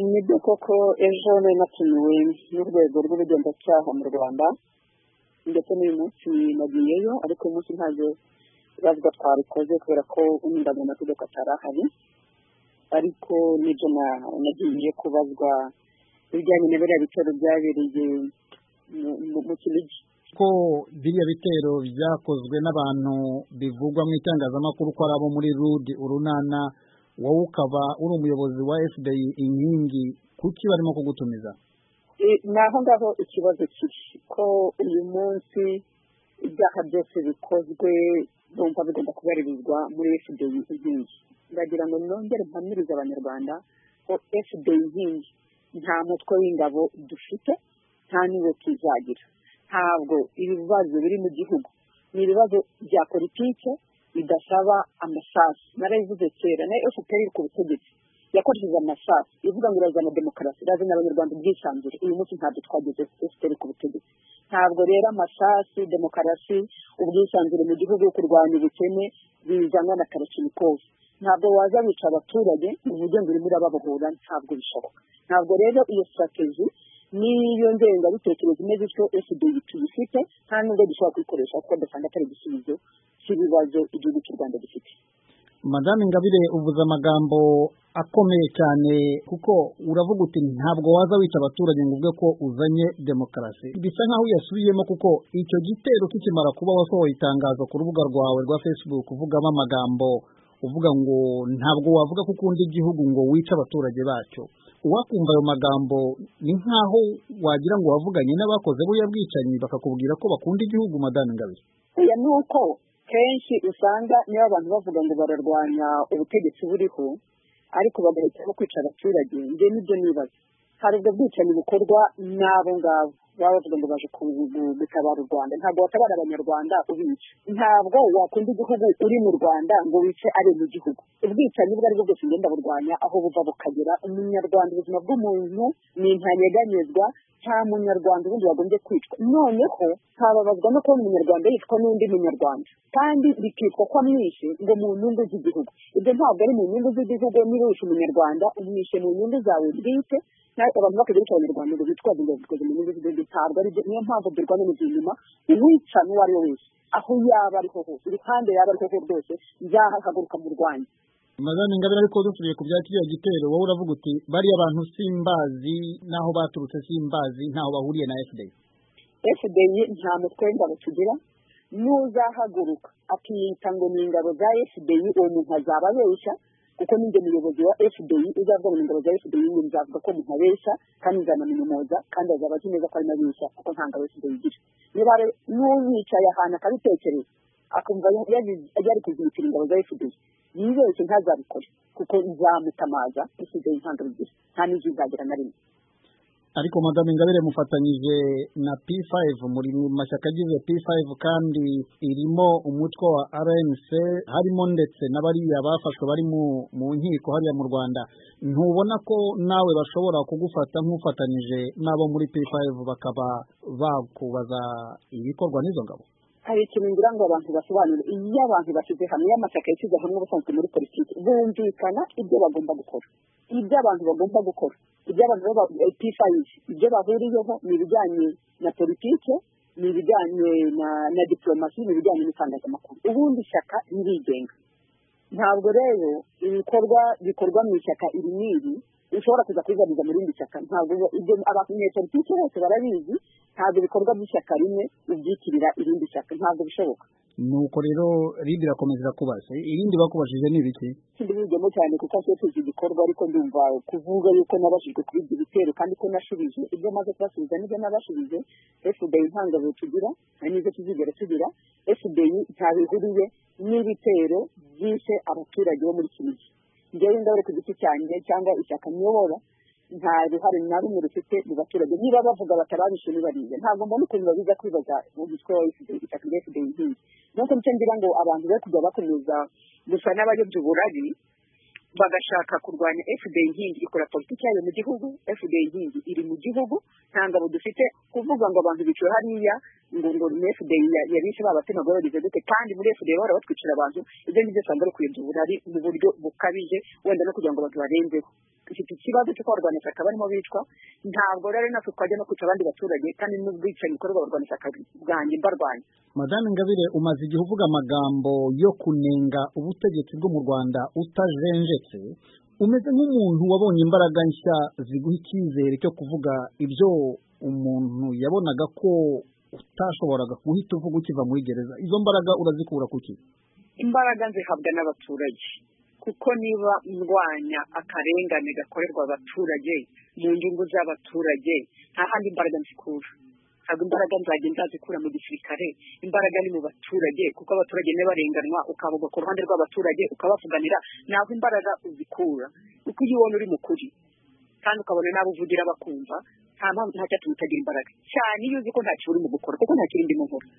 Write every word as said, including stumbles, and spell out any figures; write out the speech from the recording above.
nibyo koko ejo nari natumiwe n'urwego rw'ubugenzacyaha mu Rwanda ndetse n'uyu munsi nagiyeyo, ariko uyu munsi ntabwo bavuga twabikoze kubera ko umwunganira amategeko atarahari, ariko nibyo nagiye kubazwa ibijyanye na biriya bitero byabereye mu Kinigi. Ko biriya bitero byakozwe n'abantu bivugwa mu itangazamakuru ko ari abo muri R U D urunana, wowe ukaba uri umuyobozi wa F D I inkingi, kuki barimo kugutumiza? Naho ngaho ikibazo kiri ko uyu munsi ibyaha byose bikozwe bumva bigomba kubarizwa muri F D I inkingi. Ndagira ngo nongere mpamirize abanyarwanda ko F D I inkingi nta mutwe w'ingabo dufite, nta niwe tuzagira. Ntabwo ibibazo biri mu gihugu ni ibibazo bya politike bidasaba amasasu. Narabivuze kera na F P R ku butegetsi yakoresheje amasasu ivuga ngo irazana demokarasi, irazana abanyarwanda ubwisanzure. Uyu munsi ntabwo twageze F P R ku butegetsi. Ntabwo rero amasasu, demokarasi, ubwisanzure mu gihugu, kurwanya ubukene bizanwa na Kalashnikov. Ntabwo waza wica abaturage uvuge ngo urimo urababohora, ntabwo bishoboka. Ntabwo rero iyo strategy niyo ngengabitekerezo imeze ityo F D I tuyifite, nta nubwo dushobora kuyikoresha kuko dusanga atari igisubizo cy'ibibazo igihugu cy'u Rwanda gifite. Madame Ingabire, uvuze amagambo akomeye cyane kuko uravuga uti ntabwo waza wica abaturage ngo uvuge ko uzanye demokarasi. Bisa nkaho yasubiyemo kuko icyo gitero kikimara kuba wasohoye itangazo ku rubuga rwawe rwa Facebook uvugamo amagambo uvuga ngo ntabwo wavuga ko ukunda igihugu ngo wice abaturage bacyo. Uwakumva ayo magambo ni nkaho wagira ngo wavuganye n'abakoze buriya bwicanyi bakakubwira ko bakunda igihugu. Madame Ingabire, oya, nuko kenshi usanga niyo abantu bavuga ngo bararwanya ubutegetsi buriho ariko bagahitamo kwica abaturage. Nge nibyo nibaza, hari ubwo bwicanyi bukorwa n'abo ngabo baba bavuga ngo baje gutabara u Rwanda. Ntabwo watabara abanyarwanda ubica. Ntabwo wakunda igihugu uri mu Rwanda ngo wice ari mu gihugu. Ubwicanyi bwo ari bwo bwose ngenda burwanya aho buva bukagera. Umunyarwanda, ubuzima bw'umuntu ni ntanyeganyezwa, nta munyarwanda ubundi wagombye kwicwa. Noneho hababazwa no kubona umunyarwanda yicwa n'undi munyarwanda, kandi bikitwa ko amwishe ngo mu nyungu z'igihugu. Ibyo ntabwo ari mu nyungu z'igihugu. Niba wishe umunyarwanda umwishe mu nyungu zawe bwite, abantu bakajya bica abanyarwanda ngo bitwaze ngo bikoze mu nyungu z'igihugu. Ntabwo ari byo. Niyo mpamvu durwana n'ibyo inyuma uwica n'uwo ari we wese, aho yaba ariho hose, iruhande yaba ariho hose rwose, nzahaguruka mu Rwanda. Madame Ingabire, ariko dusubiye ku bya kiriya gitero, wowe uravuga uti bariya abantu simbazi, naho baturutse simbazi, ntaho bahuriye na F D I. F D I nta mutwe w'ingabo tugira. Nuzahaguruka akiyita ngo ni ingabo za F D I, uwo muntu azaba abeshya, kuko ninjye muyobozi wa F D I. Uzavuga ngo ni ingabo za F D I nzavuga ko umuntu abeshya kandi nzanaminyomoza, kandi azaba azi neza ko ari nabeshya kuko nta ngabo F D I igira. Niba n'uwicaye ahantu akabitekereza akumva yari kuzibitira ingabo za F D I, yibeshye ntazabikore kuko nzamutamaza. F D I nta ngabo igira, nta n'ijwi izagira na rimwe. Ariko Madame Ingabire, mufatanyije na P five, muri mashyaka agize P five kandi irimo umutwe wa R N C, harimo ndetse n'abariya bafashwe bari mu mu nkiko hariya mu Rwanda. Ntubona ko nawe bashobora kugufata nk'ufatanyije n'abo muri P five bakaba bakubaza ibikorwa n'izo ngabo? Hari ikintu ngira ngo abantu basobanure. Iyo abantu bashyize hamwe, y'amashyaka yashyize hamwe basanzwe muri politiki, bumvikana ibyo bagomba gukora, ibyo abantu bagomba gukora, ibyo abantu ba P five ibyo bahuriyeho ni ibijyanye na politiki, ni ibijyanye na na diplomasi, ni ibijyanye n'itangazamakuru. Ubundi ishyaka ririgenga. Ntabwo rero ibikorwa bikorwa mu ishyaka iri n'iri ushobora kuza kwizaniza mu rindi shyaka. Ntabwo ibyo abanyepolitiki bose barabizi. Ntabwo ibikorwa by'ishyaka rimwe ubyitirira irindi shyaka, ntabwo bishoboka. Nuko rero rindi rakomeza kubaza, irindi bakubashije ni ibiki? Sindibigemo cyane kuko cyo tuzi igikorwa, ariko ndumva kuvuga yuko nabashijwe kuri ibyo bitero kandi ko nashubije ibyo maze kubasubiza n'ibyo nabashubije. F D I nta ngabo tugira, n'izo tuzigera tugira. F D I ntabihuriye n'ibitero byishe abaturage bo muri Kinigi. Njyewe ndabure ku giti cyanjye cyangwa ishyaka nyobora, nta ruhare na rumwe rufite mu baturage. Niba bavuga batarabishe nibariye, ntabwo mbona ukuntu babiza kwibaza mu gitwe wa ishyaka rya F D I inkingi. Nuko nicyo ngira ngo abantu be kujya bakomeza gusa n'abayobya uburari bagashaka kurwanya F D I inkingi. Ikora politiki yayo mu gihugu. F D I inkingi iri mu gihugu, nta ngabo dufite. Kuvuga ngo abantu biciwe hariya ngo ngo ni F D I yabishe babatema ngo bagize dute, kandi muri F D I bahora batwicira abantu. Ibyo ngibyo usanga ari kuyobya uburari mu buryo bukabije, wenda no kugira ngo abantu barenzeho. dufite ikibazo cyo kubarwanisha barimo bicwa ntabwo rero natwe twajya no kwica abandi baturage kandi n'ubwicanyi bukorwa barwanisha bwanjye mbarwanya. Madame Ingabire, umaze igihe uvuga amagambo yo kunenga ubutegetsi bwo mu Rwanda utajenjetse, umeze nk'umuntu wabonye imbaraga nshya ziguha icyizere cyo kuvuga ibyo umuntu yabonaga ko utashoboraga guhita uvuga ukiva muri gereza. Izo mbaraga urazikura kuki? Imbaraga nzihabwa n'abaturage, kuko niba ndwanya akarengane gakorerwa abaturage mu nyungu z'abaturage nta handi imbaraga nzikura. Ntabwo imbaraga nzajya nzazikura mu gisirikare, imbaraga ni mu baturage, kuko abaturage niba barenganwa ukavuga ku ruhande rw'abaturage ukabavuganira, naho imbaraga uzikura. Kuko iyo ubona uri mukuri kandi ukabona n'abo uvugira bakumva, nta mpamvu nta cyatuma utagira imbaraga cyane iyo uzi ko nta kintu uri mu gukora, kuko nta kindi mu nkora.